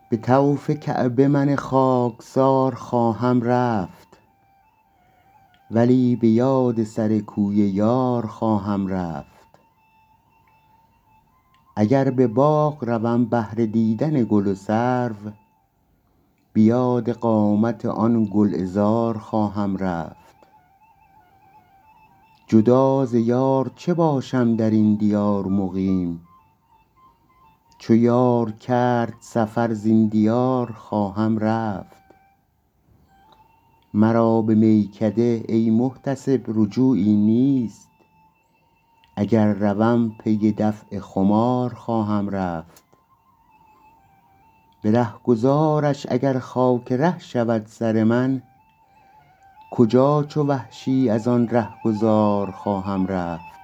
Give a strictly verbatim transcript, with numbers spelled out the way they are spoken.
به طوف کعبه من خاکسار خواهم رفت، ولی به یاد سر کوی یار خواهم رفت. اگر به باغ روم بهر دیدن گل و سرو، به یاد قامت آن گلعذار خواهم رفت. جدا ز یار چه باشم در این دیار مقیم، چو یار کرد سفر زین دیار خواهم رفت. مرا به میکده ای محتسب رجوعی نیست، اگر روم پی دفع خمار خواهم رفت. به رهگذارش اگر خاک ره شود سر من، کجا چو وحشی از آن رهگذار خواهم رفت.